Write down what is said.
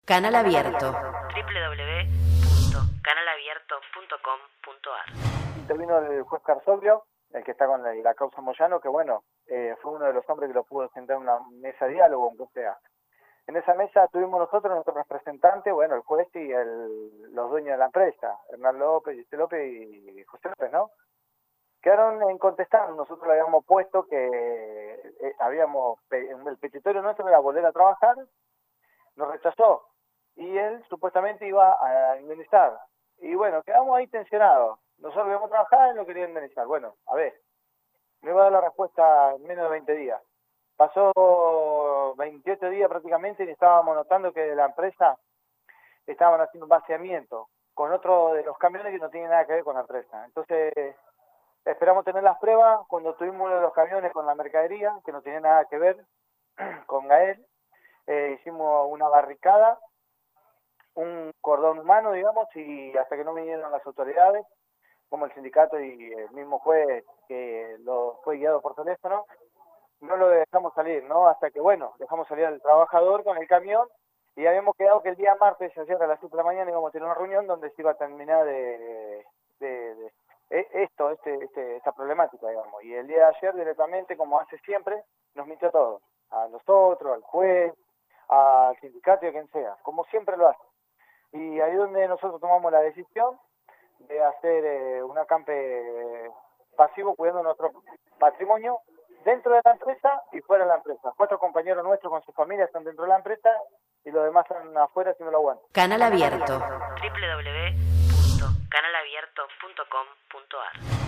Canal Abierto. www.canalabierto.com.ar. Intervino el juez Carsoglio, el que está con la causa Moyano, que bueno, fue uno de los hombres que lo pudo sentar en una mesa de diálogo, aunque sea. En esa mesa tuvimos nosotros, nuestro representante, bueno, el juez y los dueños de la empresa, Hernán López, Giselle López y José López, ¿no? Quedaron en contestar. Nosotros le habíamos puesto que el petitorio nuestro era volver a trabajar, nos rechazó y él supuestamente iba a indemnizar. Y bueno, quedamos ahí tensionados. Nosotros íbamos a trabajar y no quería indemnizar. Bueno, a ver, me iba a dar la respuesta en menos de 20 días. Pasó 28 días prácticamente y estábamos notando que de la empresa estaban haciendo un vaciamiento con otro de los camiones que no tiene nada que ver con la empresa. Entonces esperamos tener las pruebas. Cuando tuvimos uno de los camiones con la mercadería, que no tenía nada que ver con Gael, hicimos una barricada, un cordón humano, digamos, y hasta que no vinieron las autoridades, como el sindicato y el mismo juez que lo fue guiado por teléfono, no lo dejamos salir, ¿no? Hasta que, bueno, dejamos salir al trabajador con el camión y habíamos quedado que el día martes, ayer a las 7 de la mañana, íbamos a tener una reunión donde se iba a terminar esta problemática, digamos. Y el día de ayer directamente, como hace siempre, nos mintió a todos, a nosotros, al juez, al sindicato y a quien sea, como siempre lo hace. Y ahí es donde nosotros tomamos la decisión de hacer un acampe pasivo cuidando nuestro patrimonio dentro de la empresa y fuera de la empresa. 4 compañeros nuestros con sus familias están dentro de la empresa y los demás están afuera haciendo lo aguanto. Canal Abierto. www.canalabierto.com.ar